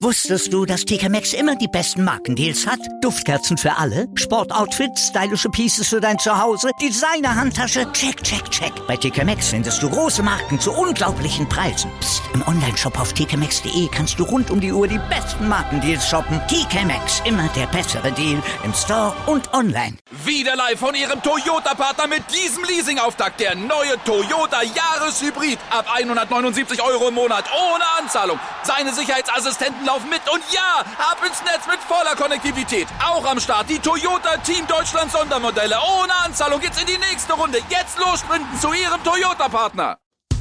Wusstest du, dass TK Maxx immer die besten Markendeals hat? Duftkerzen für alle, Sportoutfits, stylische Pieces für dein Zuhause, Designer-Handtasche, check, check, check. Bei TK Maxx findest du große Marken zu unglaublichen Preisen. Psst. Im Onlineshop auf tkmaxx.de kannst du rund um die Uhr die besten Markendeals shoppen. TK Maxx, immer der bessere Deal im Store und online. Wieder live von Ihrem Toyota-Partner mit diesem Leasing-Auftakt. Der neue Toyota Jahreshybrid. Ab 179 € im Monat. Ohne Anzahlung. Seine Sicherheitsassistenten laufen mit. Und ja, ab ins Netz mit voller Konnektivität. Auch am Start die Toyota Team Deutschland Sondermodelle. Ohne Anzahlung geht's in die nächste Runde. Jetzt los sprinten zu Ihrem Toyota-Partner.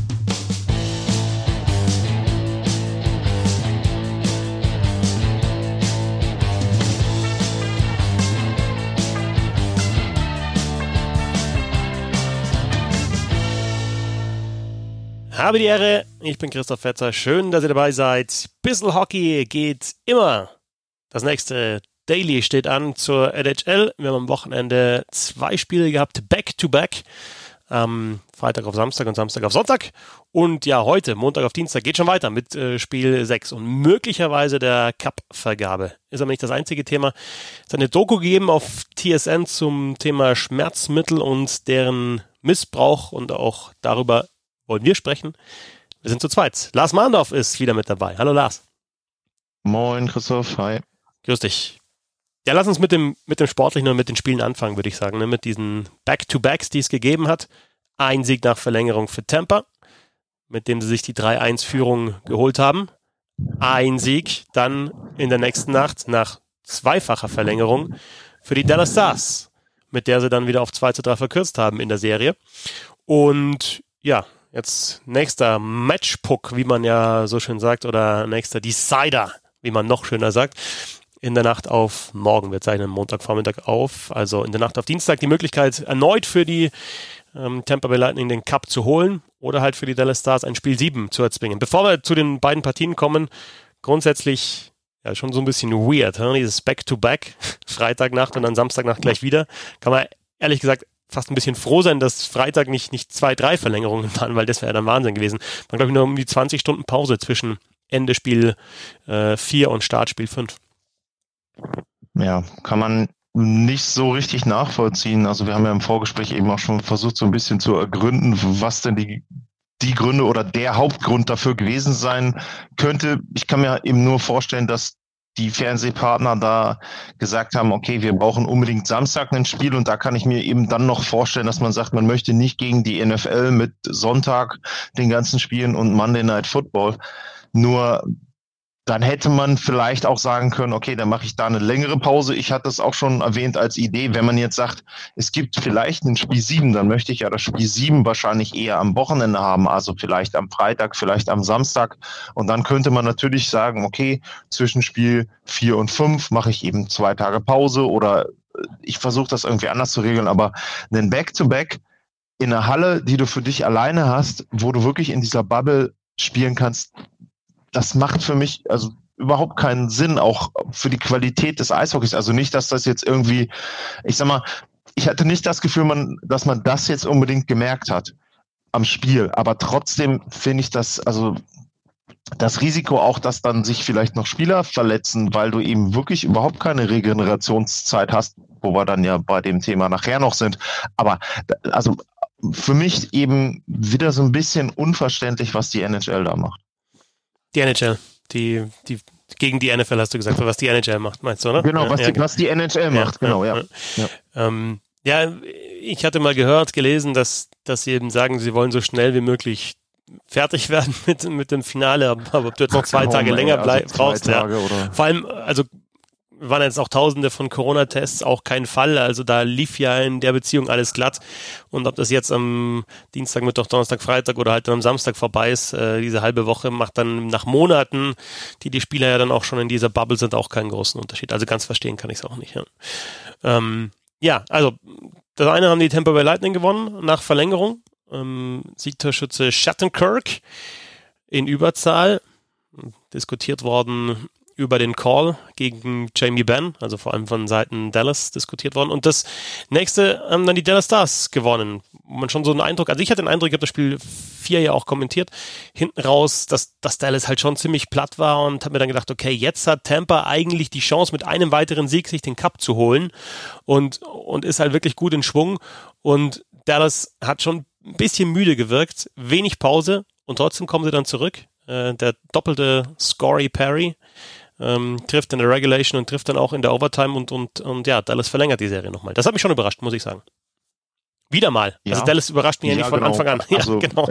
Habe die Ehre, ich bin Christoph Fetzer, schön, dass ihr dabei seid. Bissl Hockey geht immer. Das nächste Daily steht an zur NHL. Wir haben am Wochenende 2 Spiele gehabt, Back-to-Back. Freitag auf Samstag und Samstag auf Sonntag. Und ja, heute, Montag auf Dienstag, geht schon weiter mit Spiel 6 und möglicherweise der Cup-Vergabe. Ist aber nicht das einzige Thema. Es hat eine Doku gegeben auf TSN zum Thema Schmerzmittel und deren Missbrauch und auch darüber wollen wir sprechen. Wir sind zu zweit. Lars Mahndorf ist wieder mit dabei. Hallo Lars. Moin Christoph, hi. Grüß dich. Ja, lass uns mit dem Sportlichen und mit den Spielen anfangen, würde ich sagen. Ne? Mit diesen Back-to-Backs, die es gegeben hat. Ein Sieg nach Verlängerung für Tampa, mit dem sie sich die 3-1-Führung geholt haben. Ein Sieg dann in der nächsten Nacht nach zweifacher Verlängerung für die Dallas Stars, mit der sie dann wieder auf 2-3 verkürzt haben in der Serie. Und ja, jetzt nächster Matchpuck, wie man ja so schön sagt, oder nächster Decider, wie man noch schöner sagt, in der Nacht auf morgen. Wir zeichnen Montagvormittag auf, also in der Nacht auf Dienstag die Möglichkeit, erneut für die Tampa Bay Lightning den Cup zu holen oder halt für die Dallas Stars ein Spiel 7 zu erzwingen. Bevor wir zu den beiden Partien kommen, grundsätzlich ja schon so ein bisschen weird, dieses Back-to-Back, Freitagnacht und dann Samstagnacht gleich wieder, kann man ehrlich gesagt fast ein bisschen froh sein, dass Freitag nicht 2-3 Verlängerungen waren, weil das wäre ja dann Wahnsinn gewesen. Man glaube ich nur um die 20 Stunden Pause zwischen Ende Spiel 4 und Start Spiel 5. Ja, kann man nicht so richtig nachvollziehen. Also wir haben ja im Vorgespräch eben auch schon versucht, so ein bisschen zu ergründen, was denn die Gründe oder der Hauptgrund dafür gewesen sein könnte. Ich kann mir eben nur vorstellen, dass die Fernsehpartner da gesagt haben, okay, wir brauchen unbedingt Samstag ein Spiel und da kann ich mir eben dann noch vorstellen, dass man sagt, man möchte nicht gegen die NFL mit Sonntag den ganzen Spielen und Monday Night Football. Nur dann hätte man vielleicht auch sagen können, okay, dann mache ich da eine längere Pause. Ich hatte es auch schon erwähnt als Idee, wenn man jetzt sagt, es gibt vielleicht ein Spiel 7, dann möchte ich ja das Spiel 7 wahrscheinlich eher am Wochenende haben, also vielleicht am Freitag, vielleicht am Samstag. Und dann könnte man natürlich sagen, okay, zwischen Spiel 4 und 5 mache ich eben 2 Tage Pause oder ich versuche das irgendwie anders zu regeln, aber ein Back-to-Back in einer Halle, die du für dich alleine hast, wo du wirklich in dieser Bubble spielen kannst, das macht für mich also überhaupt keinen Sinn, auch für die Qualität des Eishockeys. Also nicht, dass das jetzt irgendwie, ich sag mal, ich hatte nicht das Gefühl, dass man das jetzt unbedingt gemerkt hat am Spiel. Aber trotzdem finde ich das, also das Risiko auch, dass dann sich vielleicht noch Spieler verletzen, weil du eben wirklich überhaupt keine Regenerationszeit hast, wo wir dann ja bei dem Thema nachher noch sind. Aber also für mich eben wieder so ein bisschen unverständlich, was die NHL da macht. Die NHL, die gegen die NFL hast du gesagt, was die NHL macht, meinst du, oder? Genau, was die NHL macht, genau, ja. Ja, ich hatte mal gelesen, dass sie eben sagen, sie wollen so schnell wie möglich fertig werden mit dem Finale, aber ob du jetzt noch 2 Tage länger brauchst, ja. Vor allem, also waren jetzt auch Tausende von Corona-Tests, auch kein Fall. Also da lief ja in der Beziehung alles glatt. Und ob das jetzt am Dienstag, Mittwoch, Donnerstag, Freitag oder halt dann am Samstag vorbei ist, diese halbe Woche macht dann nach Monaten, die Spieler ja dann auch schon in dieser Bubble sind, auch keinen großen Unterschied. Also ganz verstehen kann ich es auch nicht. Ja. Also das eine haben die Tampa Bay Lightning gewonnen nach Verlängerung. Siegtorschütze Shattenkirk in Überzahl. Diskutiert worden, über den Call gegen Jamie Benn, also vor allem von Seiten Dallas diskutiert worden. Und das nächste haben dann die Dallas Stars gewonnen. Man schon so einen Eindruck, also ich hatte den Eindruck, ich habe das Spiel 4 ja auch kommentiert, hinten raus, dass Dallas halt schon ziemlich platt war und habe mir dann gedacht, okay, jetzt hat Tampa eigentlich die Chance, mit einem weiteren Sieg sich den Cup zu holen und ist halt wirklich gut in Schwung. Und Dallas hat schon ein bisschen müde gewirkt, wenig Pause und trotzdem kommen sie dann zurück. Der doppelte Scory Perry trifft in der Regulation und trifft dann auch in der Overtime und ja, Dallas verlängert die Serie nochmal. Das hat mich schon überrascht, muss ich sagen. Wieder mal. Ja. Also Dallas überrascht mich ja nicht von Anfang an. Ja, also, genau.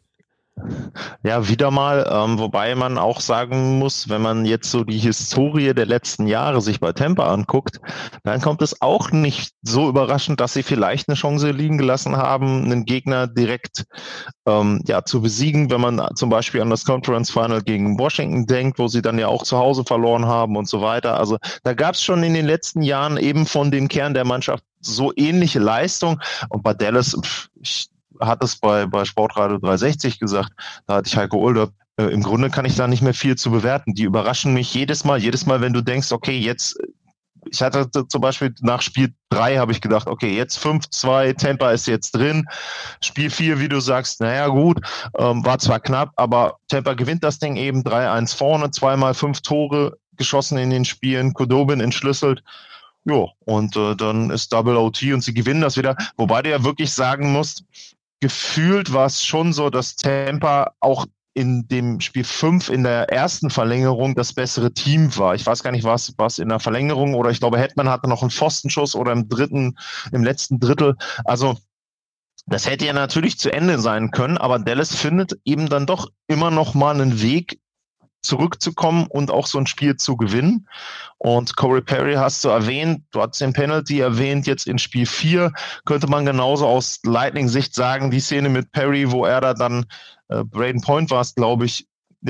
Ja, wieder mal, wobei man auch sagen muss, wenn man jetzt so die Historie der letzten Jahre sich bei Tampa anguckt, dann kommt es auch nicht so überraschend, dass sie vielleicht eine Chance liegen gelassen haben, einen Gegner direkt zu besiegen, wenn man zum Beispiel an das Conference Final gegen Washington denkt, wo sie dann ja auch zu Hause verloren haben und so weiter. Also da gab es schon in den letzten Jahren eben von dem Kern der Mannschaft so ähnliche Leistung und bei Dallas, hat es bei Sportradio 360 gesagt, da hatte ich Heiko Older, im Grunde kann ich da nicht mehr viel zu bewerten. Die überraschen mich jedes Mal, wenn du denkst, okay, jetzt, ich hatte zum Beispiel nach Spiel 3 habe ich gedacht, okay, jetzt 5-2, Tampa ist jetzt drin. Spiel 4, wie du sagst, naja gut, war zwar knapp, aber Tampa gewinnt das Ding eben 3-1 vorne, 2x 5 Tore geschossen in den Spielen, Khudobin entschlüsselt. Ja, und dann ist Double OT und sie gewinnen das wieder. Wobei du ja wirklich sagen musst, gefühlt war es schon so, dass Tampa auch in dem Spiel 5 in der ersten Verlängerung das bessere Team war. Ich weiß gar nicht, was in der Verlängerung oder ich glaube, Hetman hatte noch einen Pfostenschuss oder im letzten Drittel. Also das hätte ja natürlich zu Ende sein können, aber Dallas findet eben dann doch immer noch mal einen Weg, zurückzukommen und auch so ein Spiel zu gewinnen. Und Corey Perry hast du erwähnt, du hast den Penalty erwähnt, jetzt in Spiel 4 könnte man genauso aus Lightning-Sicht sagen, die Szene mit Perry, wo er da dann, Braden Point war es, glaube ich,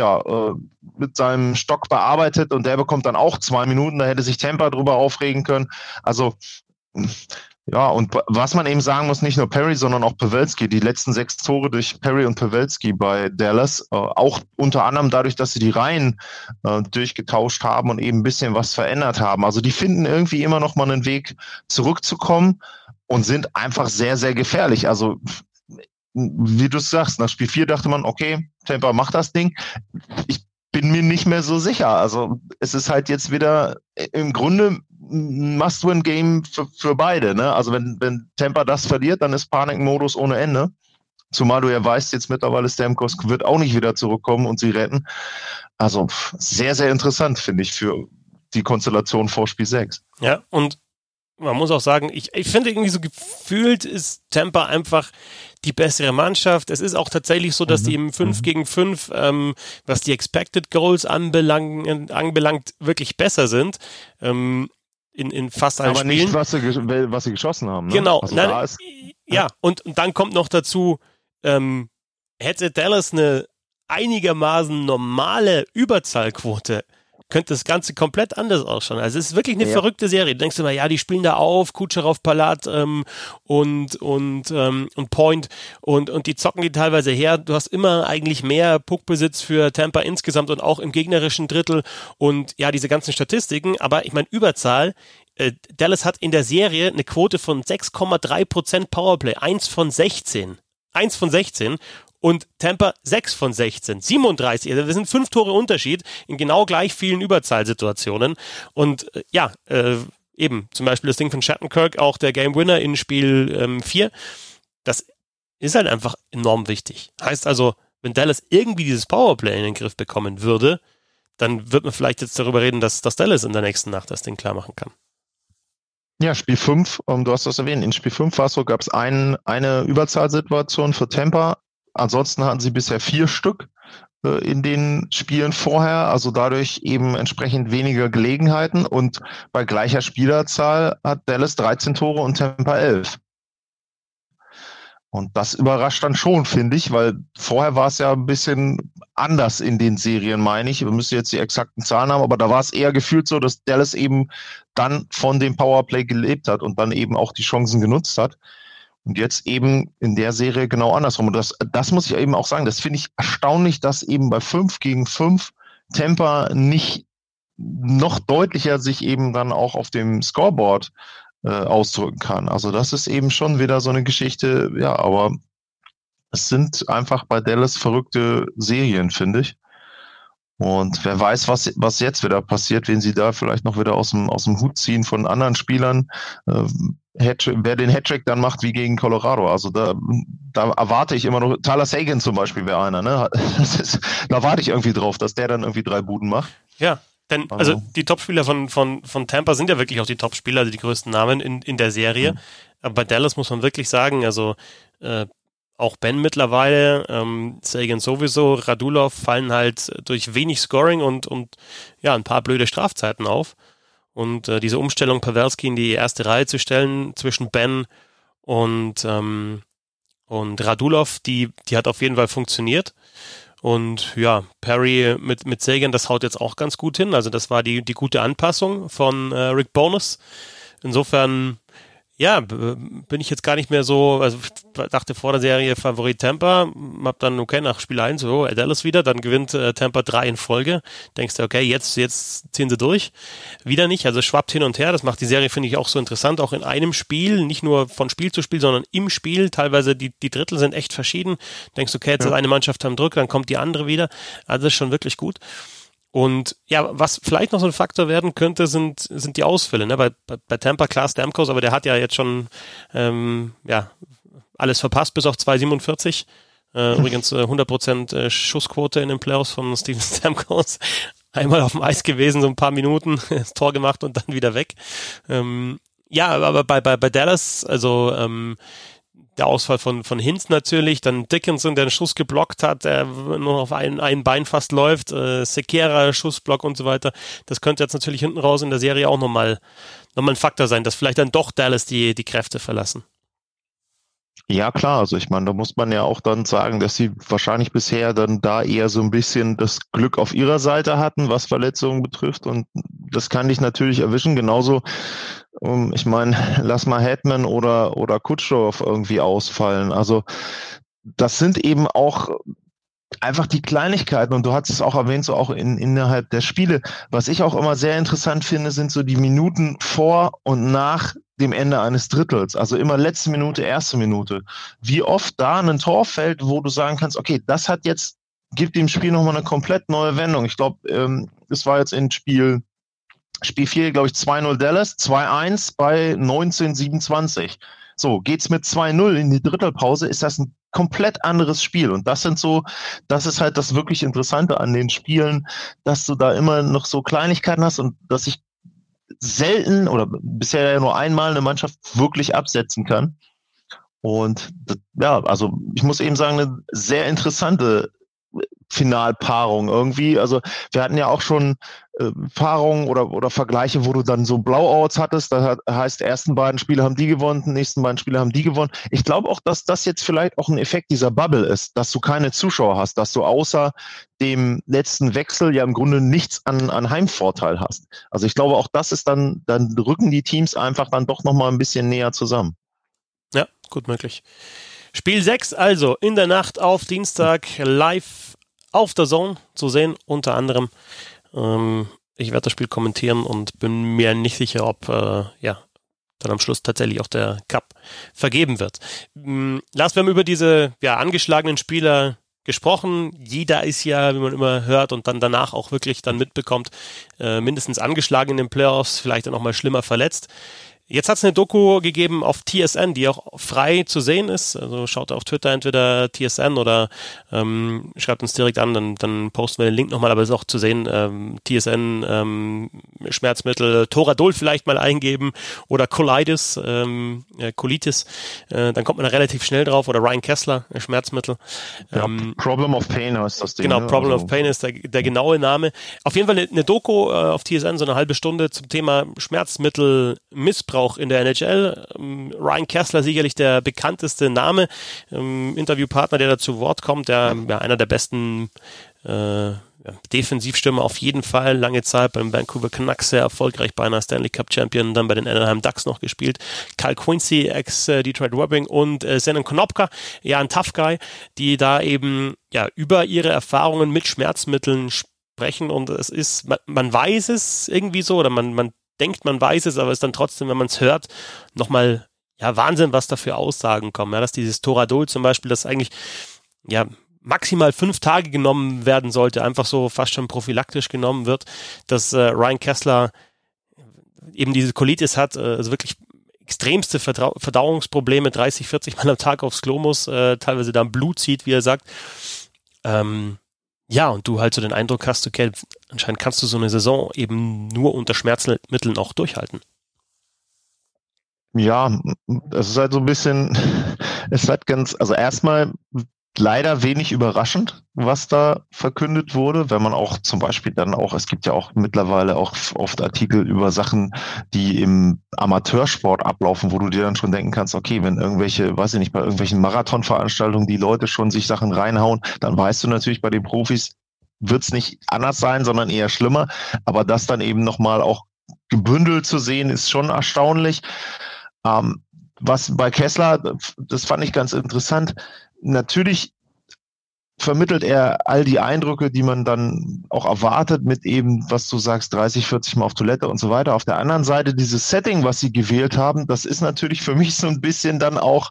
mit seinem Stock bearbeitet und der bekommt dann auch 2 Minuten, da hätte sich Tampa drüber aufregen können. Also ja, und was man eben sagen muss, nicht nur Perry, sondern auch Pavelski, die letzten 6 Tore durch Perry und Pavelski bei Dallas, auch unter anderem dadurch, dass sie die Reihen durchgetauscht haben und eben ein bisschen was verändert haben. Also die finden irgendwie immer noch mal einen Weg zurückzukommen und sind einfach sehr, sehr gefährlich. Also wie du sagst, nach Spiel 4 dachte man, okay, Tampa macht das Ding. Ich bin mir nicht mehr so sicher. Also es ist halt jetzt wieder im Grunde ein Must-Win-Game für beide. Ne? Also wenn Tampa das verliert, dann ist Panikmodus ohne Ende. Zumal du ja weißt, jetzt mittlerweile Stamkos wird auch nicht wieder zurückkommen und sie retten. Also sehr, sehr interessant, finde ich, für die Konstellation vor Spiel 6. Ja, und man muss auch sagen, ich finde irgendwie so gefühlt ist Tampa einfach die bessere Mannschaft. Es ist auch tatsächlich so, dass die im 5 gegen 5, was die Expected Goals anbelangt, wirklich besser sind. In fast allen Spielen. Aber nicht, was sie geschossen haben. Ne? Genau. Also und dann kommt noch dazu, hätte Dallas eine einigermaßen normale Überzahlquote, könnte das Ganze komplett anders ausschauen. Also es ist wirklich eine verrückte Serie. Du denkst immer, ja, die spielen da auf, Kucherov, Palat und Point und die zocken die teilweise her. Du hast immer eigentlich mehr Puckbesitz für Tampa insgesamt und auch im gegnerischen Drittel und ja, diese ganzen Statistiken. Aber ich meine, Überzahl, Dallas hat in der Serie eine Quote von 6,3% Powerplay, 1 von 16. Und Tampa 6 von 16, 37. Also das sind 5 Tore Unterschied in genau gleich vielen Überzahlsituationen. Und eben zum Beispiel das Ding von Shattenkirk, auch der Game Winner in Spiel 4, das ist halt einfach enorm wichtig. Heißt also, wenn Dallas irgendwie dieses Powerplay in den Griff bekommen würde, dann wird man vielleicht jetzt darüber reden, dass Dallas in der nächsten Nacht das Ding klar machen kann. Ja, Spiel 5, du hast das erwähnt, in Spiel 5 gab es eine Überzahlsituation für Tampa. Ansonsten hatten sie bisher 4 Stück in den Spielen vorher, also dadurch eben entsprechend weniger Gelegenheiten und bei gleicher Spielerzahl hat Dallas 13 Tore und Tampa 11. Und das überrascht dann schon, finde ich, weil vorher war es ja ein bisschen anders in den Serien, meine ich. Wir müssen jetzt die exakten Zahlen haben, aber da war es eher gefühlt so, dass Dallas eben dann von dem Powerplay gelebt hat und dann eben auch die Chancen genutzt hat. Und jetzt eben in der Serie genau andersrum. Und das muss ich eben auch sagen, das finde ich erstaunlich, dass eben bei 5 gegen 5 Tampa nicht noch deutlicher sich eben dann auch auf dem Scoreboard ausdrücken kann. Also das ist eben schon wieder so eine Geschichte, ja, aber es sind einfach bei Dallas verrückte Serien, finde ich. Und wer weiß, was jetzt wieder passiert, wen sie da vielleicht noch wieder aus dem Hut ziehen von anderen Spielern. Wer den Hattrick dann macht wie gegen Colorado. Also da erwarte ich immer noch, Tyler Seguin zum Beispiel wäre einer, ne? Da warte ich irgendwie drauf, dass der dann irgendwie 3 Buden macht. Ja, denn also die Topspieler von Tampa sind ja wirklich auch die Topspieler, also die größten Namen in der Serie. Aber bei Dallas muss man wirklich sagen, also auch Ben mittlerweile, Seguin sowieso, Radulov fallen halt durch wenig Scoring und ja, ein paar blöde Strafzeiten auf. Und diese Umstellung, Pavelski in die erste Reihe zu stellen zwischen Ben und Radulov, die hat auf jeden Fall funktioniert. Und ja, Perry mit Seguin, das haut jetzt auch ganz gut hin. Also das war die gute Anpassung von Rick Bowness. Insofern, ja, bin ich jetzt gar nicht mehr so, also ich dachte vor der Serie Favorit Tampa, hab dann, okay, nach Spiel 1, so, Dallas wieder, dann gewinnt Tampa 3 in Folge. Denkst du, okay, jetzt ziehen sie durch. Wieder nicht, also schwappt hin und her. Das macht die Serie, finde ich, auch so interessant, auch in einem Spiel, nicht nur von Spiel zu Spiel, sondern im Spiel. Teilweise die Drittel sind echt verschieden. Denkst du, okay, jetzt ist eine Mannschaft am Druck, dann kommt die andere wieder. Also das ist schon wirklich gut. Und ja, was vielleicht noch so ein Faktor werden könnte, sind die Ausfälle. Ne? Bei Tampa klar Stamkos, aber der hat ja jetzt schon alles verpasst bis auf 2,47. Übrigens 100% Schussquote in den Playoffs von Steven Stamkos. Einmal auf dem Eis gewesen, so ein paar Minuten, das Tor gemacht und dann wieder weg. Ja, aber bei Dallas, also der Ausfall von Hintz natürlich, dann Dickinson, der einen Schuss geblockt hat, der nur auf ein Bein fast läuft, Sekera, Schussblock und so weiter. Das könnte jetzt natürlich hinten raus in der Serie auch nochmal ein Faktor sein, dass vielleicht dann doch Dallas die Kräfte verlassen. Ja, klar, also ich meine, da muss man ja auch dann sagen, dass sie wahrscheinlich bisher dann da eher so ein bisschen das Glück auf ihrer Seite hatten, was Verletzungen betrifft, und das kann dich natürlich erwischen, genauso, ich meine, lass mal Hetman oder Kutschov irgendwie ausfallen, also das sind eben auch einfach die Kleinigkeiten, und du hast es auch erwähnt, so auch innerhalb der Spiele. Was ich auch immer sehr interessant finde, sind so die Minuten vor und nach dem Ende eines Drittels. Also immer letzte Minute, erste Minute. Wie oft da ein Tor fällt, wo du sagen kannst, okay, das gibt dem Spiel nochmal eine komplett neue Wendung. Ich glaube, es war jetzt in Spiel 4, glaube ich, 2-0 Dallas, 2-1 bei 19:27. So, geht's mit 2-0 in die Drittelpause, ist das ein komplett anderes Spiel. Und das ist halt das wirklich Interessante an den Spielen, dass du da immer noch so Kleinigkeiten hast und dass ich selten oder bisher nur einmal eine Mannschaft wirklich absetzen kann. Und ja, also ich muss eben sagen, eine sehr interessante Finalpaarung irgendwie. Also wir hatten ja auch schon Paarungen oder Vergleiche, wo du dann so Blowouts hattest. Das heißt, die ersten beiden Spiele haben die gewonnen, die nächsten beiden Spiele haben die gewonnen. Ich glaube auch, dass das jetzt vielleicht auch ein Effekt dieser Bubble ist, dass du keine Zuschauer hast, dass du außer dem letzten Wechsel ja im Grunde nichts an Heimvorteil hast. Also ich glaube auch, das ist dann rücken die Teams einfach dann doch nochmal ein bisschen näher zusammen. Ja, gut möglich. Spiel 6 also in der Nacht auf Dienstag live auf der Zone zu sehen, unter anderem. Ich werde das Spiel kommentieren und bin mir nicht sicher, ob dann am Schluss tatsächlich auch der Cup vergeben wird. Lars, wir haben über diese angeschlagenen Spieler gesprochen. Jeder ist ja, wie man immer hört und dann danach auch wirklich dann mitbekommt, mindestens angeschlagen in den Playoffs, vielleicht dann auch mal schlimmer verletzt. Jetzt hat es eine Doku gegeben auf TSN, die auch frei zu sehen ist. Also schaut auf Twitter entweder TSN oder schreibt uns direkt an, dann posten wir den Link nochmal, aber es ist auch zu sehen, TSN Schmerzmittel, Toradol vielleicht mal eingeben oder Colitis, dann kommt man da relativ schnell drauf, oder Ryan Kessler, Schmerzmittel. Ja, Problem of Pain heißt das Ding. Genau, Problem of Pain ist der genaue Name. Auf jeden Fall eine Doku auf TSN, so eine halbe Stunde zum Thema Schmerzmittelmissbrauch in der NHL. Ryan Kessler, sicherlich der bekannteste Name, Interviewpartner, der da zu Wort kommt, der einer der besten Defensivstürmer auf jeden Fall, lange Zeit beim Vancouver Canucks sehr erfolgreich, beinahe Stanley Cup Champion, dann bei den Anaheim Ducks noch gespielt. Kyle Quincy, ex-Detroit Red Wing, und Zenon Konopka, ein Tough Guy, die da eben über ihre Erfahrungen mit Schmerzmitteln sprechen sprechen und es ist, man weiß es irgendwie so oder man denkt, man weiß es, aber es ist dann trotzdem, wenn man es hört, nochmal, ja, Wahnsinn, was da für Aussagen kommen. Ja, dass dieses Toradol zum Beispiel, das eigentlich, ja, maximal 5 Tage genommen werden sollte, einfach so fast schon prophylaktisch genommen wird, dass Ryan Kessler eben diese Colitis hat, also wirklich extremste Verdauungsprobleme, 30, 40 Mal am Tag aufs Klo muss, teilweise dann Blut zieht, wie er sagt. Ja, und du halt so den Eindruck hast, okay, anscheinend kannst du so eine Saison eben nur unter Schmerzmitteln auch durchhalten. Ja, es ist halt so ein bisschen, es hat also erstmal leider wenig überraschend, was da verkündet wurde, wenn man auch zum Beispiel dann auch, es gibt ja auch mittlerweile auch oft Artikel über Sachen, die im Amateursport ablaufen, wo du dir dann schon denken kannst, okay, wenn irgendwelche, weiß ich nicht, bei irgendwelchen Marathonveranstaltungen die Leute schon sich Sachen reinhauen, dann weißt du natürlich, bei den Profis wird's nicht anders sein, sondern eher schlimmer, aber das dann eben nochmal auch gebündelt zu sehen, ist schon erstaunlich. Was bei Kessler, das fand ich ganz interessant, natürlich vermittelt er all die Eindrücke, die man dann auch erwartet mit eben, was du sagst, 30, 40 Mal auf Toilette und so weiter. Auf der anderen Seite, dieses Setting, was sie gewählt haben, das ist natürlich für mich so ein bisschen dann auch,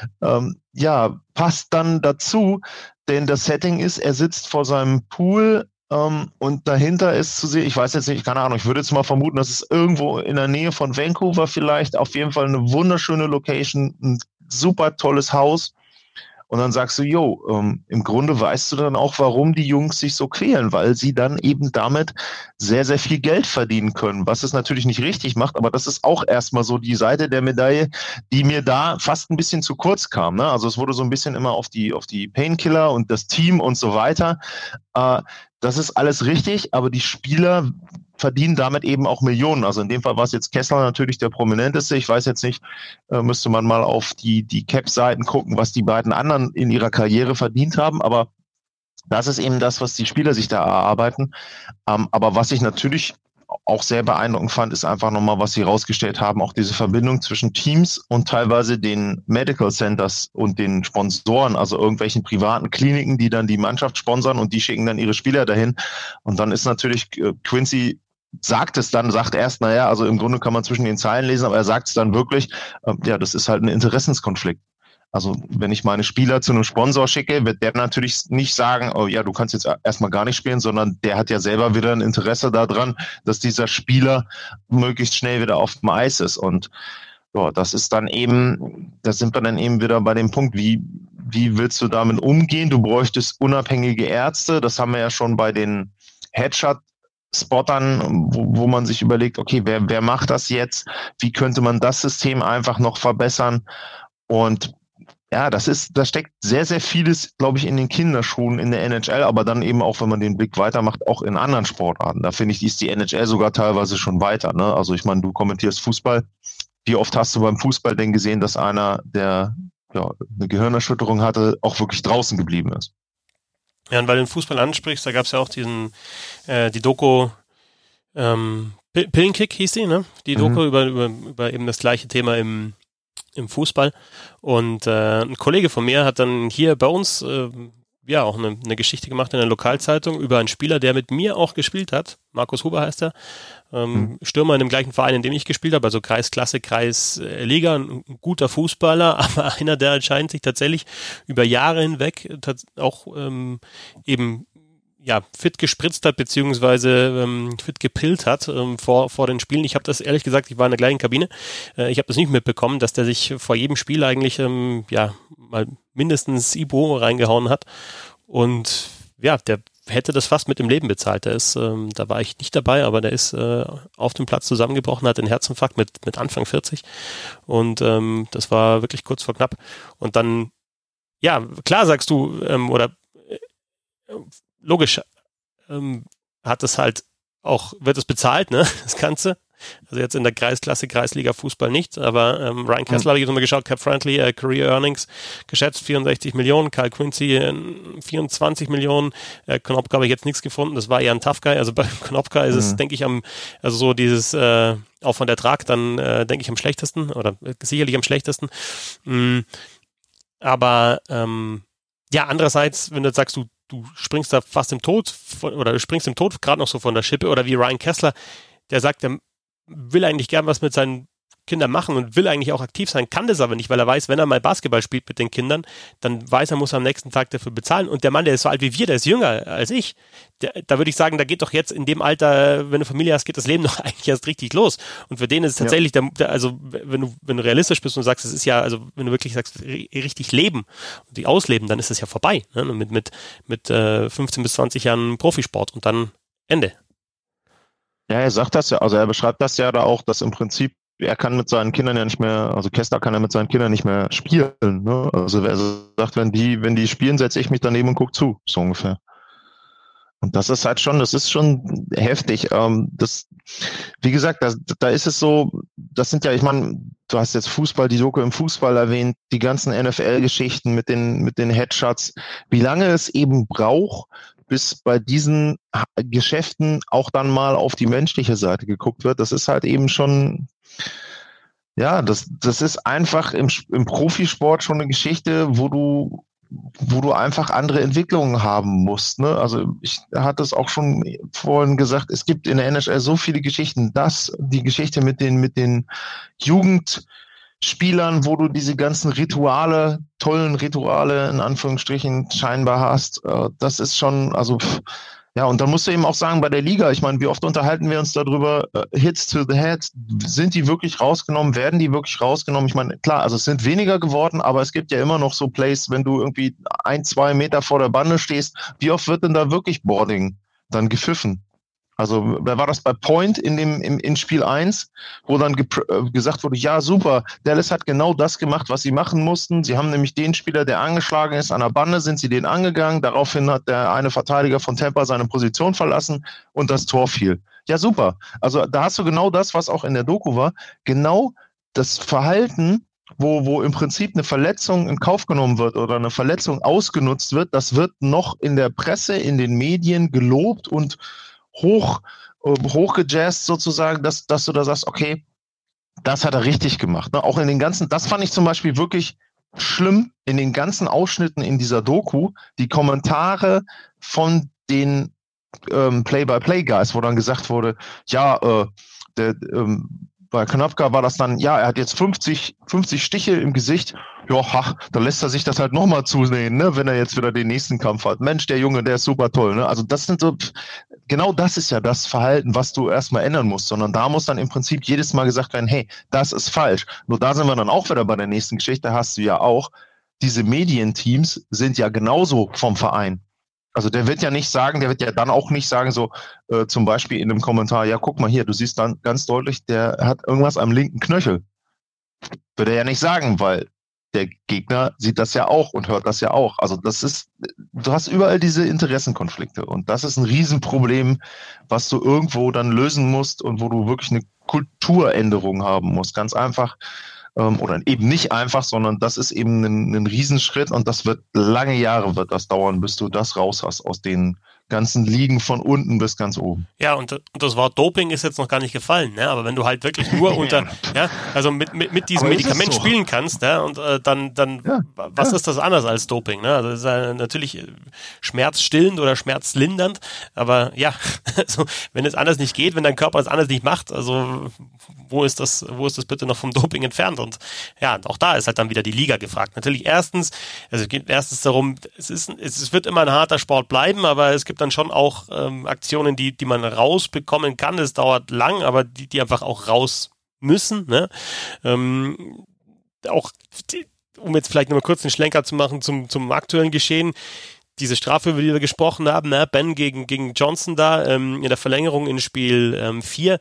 passt dann dazu, denn das Setting ist, er sitzt vor seinem Pool und dahinter ist zu sehen, ich weiß jetzt nicht, keine Ahnung, ich würde jetzt mal vermuten, dass es irgendwo in der Nähe von Vancouver vielleicht, auf jeden Fall eine wunderschöne Location, ein super tolles Haus. Und dann sagst du, im Grunde weißt du dann auch, warum die Jungs sich so quälen, weil sie dann eben damit sehr, sehr viel Geld verdienen können, was es natürlich nicht richtig macht, aber das ist auch erstmal so die Seite der Medaille, die mir da fast ein bisschen zu kurz kam. Ne? Also es wurde so ein bisschen immer auf die Painkiller und das Team und so weiter. Das ist alles richtig, aber die Spieler verdienen damit eben auch Millionen. Also in dem Fall war es jetzt Kessler natürlich der prominenteste. Ich weiß jetzt nicht, müsste man mal auf die Cap-Seiten gucken, was die beiden anderen in ihrer Karriere verdient haben. Aber das ist eben das, was die Spieler sich da erarbeiten. Aber was ich natürlich auch sehr beeindruckend fand, ist einfach nochmal, was sie rausgestellt haben, auch diese Verbindung zwischen Teams und teilweise den Medical Centers und den Sponsoren, also irgendwelchen privaten Kliniken, die dann die Mannschaft sponsern und die schicken dann ihre Spieler dahin. Und dann ist natürlich Quincy sagt erst, also im Grunde kann man zwischen den Zeilen lesen, aber er sagt es dann wirklich, das ist halt ein Interessenskonflikt. Also wenn ich meine Spieler zu einem Sponsor schicke, wird der natürlich nicht sagen, oh ja, du kannst jetzt erstmal gar nicht spielen, sondern der hat ja selber wieder ein Interesse daran, dass dieser Spieler möglichst schnell wieder auf dem Eis ist. Und ja, das ist dann eben, da sind wir dann eben wieder bei dem Punkt, wie willst du damit umgehen? Du bräuchtest unabhängige Ärzte, das haben wir ja schon bei den Headshot-Spottern, wo man sich überlegt, okay, wer macht das jetzt? Wie könnte man das System einfach noch verbessern? Und ja, da steckt sehr, sehr vieles, glaube ich, in den Kinderschuhen in der NHL, aber dann eben auch, wenn man den Blick weitermacht, auch in anderen Sportarten. Da finde ich, ist die NHL sogar teilweise schon weiter. Ne? Also ich meine, du kommentierst Fußball. Wie oft hast du beim Fußball denn gesehen, dass einer, der eine Gehirnerschütterung hatte, auch wirklich draußen geblieben ist? Ja, und weil du den Fußball ansprichst, da gab es ja auch die Doku Pillenkick hieß die, ne? Die Doku über eben das gleiche Thema im Fußball. Und ein Kollege von mir hat dann hier bei uns auch eine Geschichte gemacht in der Lokalzeitung über einen Spieler, der mit mir auch gespielt hat. Markus Huber heißt er. Stürmer in dem gleichen Verein, in dem ich gespielt habe, also Kreisklasse, Kreisliga, ein guter Fußballer, aber einer, der anscheinend sich tatsächlich über Jahre hinweg auch eben fit gespritzt hat, beziehungsweise fit gepillt hat vor den Spielen. Ich habe das ehrlich gesagt, ich war in der gleichen Kabine, ich habe das nicht mitbekommen, dass der sich vor jedem Spiel eigentlich mal mindestens Ibo reingehauen hat und der hätte das fast mit dem Leben bezahlt. Der ist, da war ich nicht dabei, aber der ist auf dem Platz zusammengebrochen, hat einen Herzinfarkt mit Anfang 40 und das war wirklich kurz vor knapp. Und dann, klar sagst du, logisch hat es halt auch, wird es bezahlt, ne, das Ganze. Also jetzt in der Kreisklasse, Kreisliga Fußball nicht, aber Ryan Kessler habe ich jetzt nochmal geschaut, Cap Friendly, Career Earnings geschätzt 64 Millionen, Kyle Quincy 24 Millionen, Konopka habe ich jetzt nichts gefunden, das war eher ein Tough Guy, also bei Konopka ist es, denke ich, so dieses auch von der Trag dann, denke ich, am schlechtesten oder sicherlich am schlechtesten. Aber andererseits, wenn du jetzt sagst, du du springst da fast im Tod oder du springst im Tod gerade noch so von der Schippe, oder wie Ryan Kessler, der sagt, er will eigentlich gern was mit seinen Kindern machen und will eigentlich auch aktiv sein, kann das aber nicht, weil er weiß, wenn er mal Basketball spielt mit den Kindern, dann weiß er, muss er am nächsten Tag dafür bezahlen. Und der Mann, der ist so alt wie wir, der ist jünger als ich, da würde ich sagen, da geht doch jetzt in dem Alter, wenn du Familie hast, geht das Leben doch eigentlich erst richtig los. Und für den ist es tatsächlich, also wenn du realistisch bist und sagst, es ist ja, also wenn du wirklich sagst, richtig leben und die ausleben, dann ist es ja vorbei. Ne? Mit 15 bis 20 Jahren Profisport und dann Ende. Ja, er sagt das ja, also er beschreibt das ja da auch, dass im Prinzip er kann mit seinen Kindern ja nicht mehr, also Kessler kann ja mit seinen Kindern nicht mehr spielen. Ne? Also er sagt, wenn die spielen, setze ich mich daneben und gucke zu, so ungefähr. Und das ist halt schon, das ist schon heftig. Wie gesagt, da ist es so, das sind ja, ich meine, du hast jetzt Fußball, die Doku im Fußball erwähnt, die ganzen NFL-Geschichten mit den Headshots, wie lange es eben braucht, bis bei diesen Geschäften auch dann mal auf die menschliche Seite geguckt wird. Das ist halt eben schon, ja, das ist einfach im Profisport schon eine Geschichte, wo du einfach andere Entwicklungen haben musst. Ne? Also ich hatte es auch schon vorhin gesagt, es gibt in der NHL so viele Geschichten, die Geschichte mit den Jugendspielern, wo du diese ganzen tollen Rituale in Anführungsstrichen scheinbar hast, das ist schon, also ja, und dann musst du eben auch sagen, bei der Liga, ich meine, wie oft unterhalten wir uns darüber, Hits to the Head, sind die wirklich rausgenommen, werden die wirklich rausgenommen? Ich meine, klar, also es sind weniger geworden, aber es gibt ja immer noch so Plays, wenn du irgendwie 1-2 Meter vor der Bande stehst, wie oft wird denn da wirklich Boarding dann gepfiffen? Also, wer war das bei Point in Spiel 1, wo dann gesagt wurde, ja, super, Dallas hat genau das gemacht, was sie machen mussten. Sie haben nämlich den Spieler, der angeschlagen ist, an der Bande, sind sie den angegangen. Daraufhin hat der eine Verteidiger von Tampa seine Position verlassen und das Tor fiel. Ja, super. Also, da hast du genau das, was auch in der Doku war. Genau das Verhalten, wo im Prinzip eine Verletzung in Kauf genommen wird oder eine Verletzung ausgenutzt wird, das noch in der Presse, in den Medien gelobt und hochgejazzt sozusagen, dass du da sagst, okay, das hat er richtig gemacht. Ne? Auch in den ganzen, das fand ich zum Beispiel wirklich schlimm, in den ganzen Ausschnitten in dieser Doku, die Kommentare von den Play-by-Play-Guys, wo dann gesagt wurde, ja, bei Konopka war das dann, ja, er hat jetzt 50 Stiche im Gesicht. Ja, dann lässt er sich das halt nochmal zusehen, ne, wenn er jetzt wieder den nächsten Kampf hat. Mensch, der Junge, der ist super toll. Ne? Also das sind so, genau das ist ja das Verhalten, was du erstmal ändern musst, sondern da muss dann im Prinzip jedes Mal gesagt werden, hey, das ist falsch. Nur da sind wir dann auch wieder bei der nächsten Geschichte, hast du ja auch, diese Medienteams sind ja genauso vom Verein. Also der wird ja dann auch nicht sagen, so zum Beispiel in einem Kommentar, ja, guck mal hier, du siehst dann ganz deutlich, der hat irgendwas am linken Knöchel. Würde er ja nicht sagen, weil der Gegner sieht das ja auch und hört das ja auch. Also du hast überall diese Interessenkonflikte und das ist ein Riesenproblem, was du irgendwo dann lösen musst und wo du wirklich eine Kulturänderung haben musst. Ganz einfach. Oder eben nicht einfach, sondern das ist eben ein Riesenschritt und das wird lange Jahre wird das dauern, bis du das raus hast aus den ganzen Ligen von unten bis ganz oben. Ja, und das Wort Doping ist jetzt noch gar nicht gefallen, ne? Aber wenn du halt wirklich nur also mit diesem Medikament spielen kannst, ne? Und dann was ist das anders als Doping, ne? Also das ist ja natürlich schmerzstillend oder schmerzlindernd, aber ja, also wenn es anders nicht geht, wenn dein Körper es anders nicht macht, also wo ist das bitte noch vom Doping entfernt? Und ja, auch da ist halt dann wieder die Liga gefragt. Natürlich es geht erstens darum, es wird immer ein harter Sport bleiben, aber es gibt dann schon auch Aktionen, die man rausbekommen kann. Es dauert lang, aber die einfach auch raus müssen. Ne? Auch, um jetzt vielleicht nochmal kurz einen Schlenker zu machen zum aktuellen Geschehen, diese Strafe, über die wir gesprochen haben, ne? Ben gegen Johnson da in der Verlängerung in Spiel 4,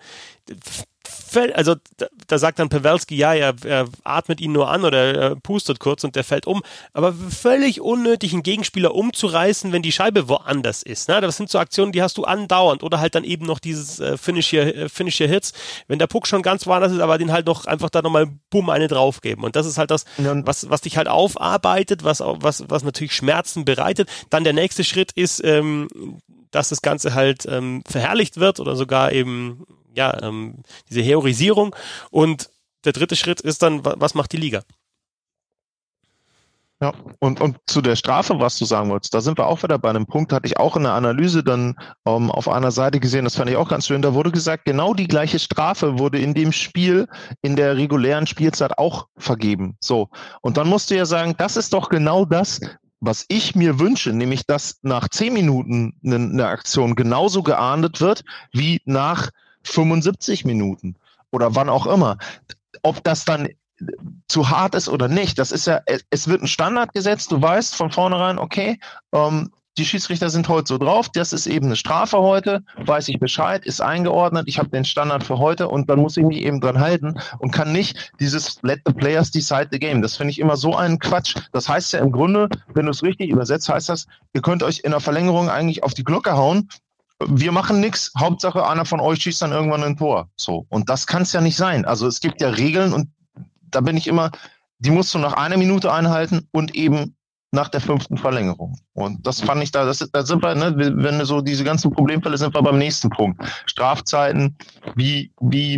also da sagt dann Pavelski, ja, er atmet ihn nur an oder er pustet kurz und der fällt um, aber völlig unnötig, einen Gegenspieler umzureißen, wenn die Scheibe woanders ist. Ne? Das sind so Aktionen, die hast du andauernd oder halt dann eben noch dieses Finish here Hits, wenn der Puck schon ganz woanders ist, aber den halt noch einfach da nochmal bumm eine draufgeben und das ist halt das, was dich halt aufarbeitet, was natürlich Schmerzen bereitet. Dann der nächste Schritt ist, dass das Ganze halt verherrlicht wird oder sogar eben diese Heroisierung und der dritte Schritt ist dann, was macht die Liga? Ja, und zu der Strafe, was du sagen wolltest, da sind wir auch wieder bei einem Punkt, hatte ich auch in der Analyse dann auf einer Seite gesehen, das fand ich auch ganz schön, da wurde gesagt, genau die gleiche Strafe wurde in dem Spiel in der regulären Spielzeit auch vergeben. So, und dann musst du ja sagen, das ist doch genau das, was ich mir wünsche, nämlich dass nach 10 Minuten eine Aktion genauso geahndet wird wie nach 75 Minuten oder wann auch immer. Ob das dann zu hart ist oder nicht, das ist ja, es wird ein Standard gesetzt, du weißt von vornherein, okay, die Schiedsrichter sind heute so drauf, das ist eben eine Strafe heute, weiß ich Bescheid, ist eingeordnet, ich habe den Standard für heute und dann muss ich mich eben dran halten und kann nicht dieses Let the players decide the game. Das finde ich immer so einen Quatsch. Das heißt ja im Grunde, wenn du es richtig übersetzt, heißt das, ihr könnt euch in der Verlängerung eigentlich auf die Glocke hauen, wir machen nichts, Hauptsache einer von euch schießt dann irgendwann ein Tor. So, und das kann es ja nicht sein. Also es gibt ja Regeln und da bin ich immer, die musst du nach 1 Minute einhalten und eben nach der 5. Verlängerung. Und das fand ich da sind wir, ne, wenn wir so diese ganzen Problemfälle sind wir beim nächsten Punkt. Strafzeiten, wie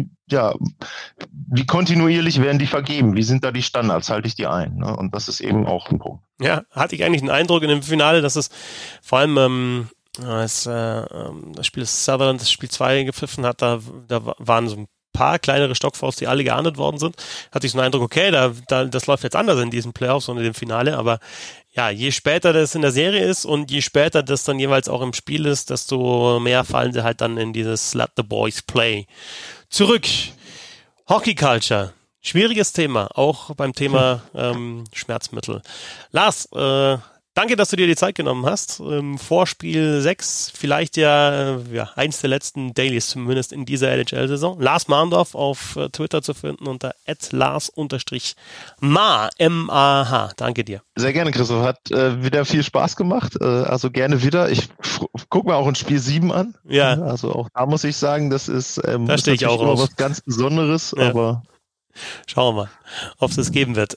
kontinuierlich werden die vergeben? Wie sind da die Standards? Halte ich die ein? Ne? Und das ist eben auch ein Punkt. Ja, hatte ich eigentlich den Eindruck in dem Finale, dass es vor allem das Spiel Sutherland, das Spiel 2 gepfiffen hat, da waren so ein paar kleinere Stockfouls, die alle geahndet worden sind, hatte ich so einen Eindruck, okay, das läuft jetzt anders in diesen Playoffs und in dem Finale, aber ja, je später das in der Serie ist und je später das dann jeweils auch im Spiel ist, desto mehr fallen sie halt dann in dieses Let the Boys Play zurück. Hockey Culture, schwieriges Thema, auch beim Thema Schmerzmittel. Lars, danke, dass du dir die Zeit genommen hast. Vor Spiel 6 vielleicht ja eins der letzten Dailies, zumindest in dieser NHL-Saison. Lars Marndorf auf Twitter zu finden unter @lars_mah, M-A-H. Danke dir. Sehr gerne, Christoph. Hat wieder viel Spaß gemacht. Also gerne wieder. Ich gucke mir auch ein Spiel 7 an. Ja. Also auch da muss ich sagen, das ist, da stehe ich auch immer auf. Was ganz Besonderes. Ja. Aber schauen wir mal, ob es das geben wird.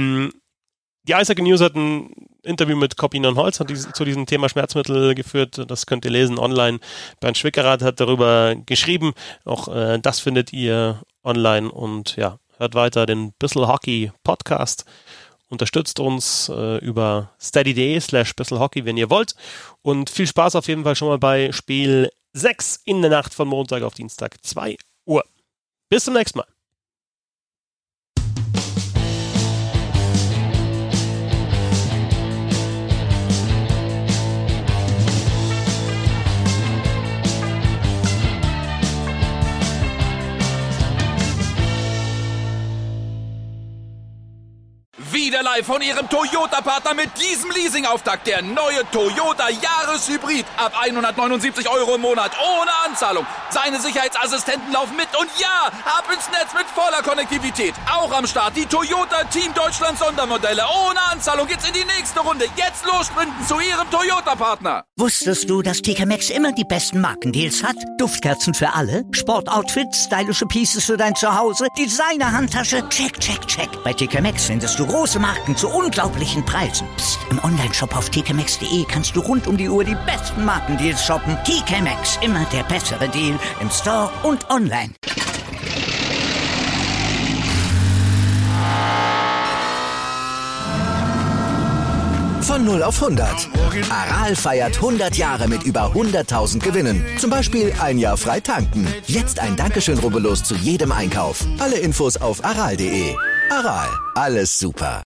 Die Eishockey News hat ein Interview mit Koppin Holz zu diesem Thema Schmerzmittel geführt. Das könnt ihr lesen online. Bernd Schwickerath hat darüber geschrieben. Auch das findet ihr online. Und ja, hört weiter den Bissl Hockey Podcast. Unterstützt uns über steady.de/bisselhockey, wenn ihr wollt. Und viel Spaß auf jeden Fall schon mal bei Spiel 6 in der Nacht von Montag auf Dienstag, 2 Uhr. Bis zum nächsten Mal. Wieder live von Ihrem Toyota-Partner mit diesem Leasing-Auftakt. Der neue Toyota Jahreshybrid. Ab 179 € im Monat. Ohne Anzahlung. Seine Sicherheitsassistenten laufen mit. Und ja, ab ins Netz mit voller Konnektivität. Auch am Start die Toyota Team Deutschland Sondermodelle. Ohne Anzahlung geht's in die nächste Runde. Jetzt los sprinten zu Ihrem Toyota-Partner. Wusstest du, dass TK Maxx immer die besten Markendeals hat? Duftkerzen für alle, Sportoutfits, stylische Pieces für dein Zuhause, Designer-Handtasche, check, check, check. Bei TK Maxx findest du große Marken zu unglaublichen Preisen. Psst. Im Onlineshop auf tkmaxx.de kannst du rund um die Uhr die besten Markendeals shoppen. TK Maxx, immer der bessere Deal im Store und online. Von 0 auf 100. Aral feiert 100 Jahre mit über 100.000 Gewinnen. Zum Beispiel 1 Jahr frei tanken. Jetzt ein Dankeschön, rubbellos zu jedem Einkauf. Alle Infos auf aral.de. Aral, alles super.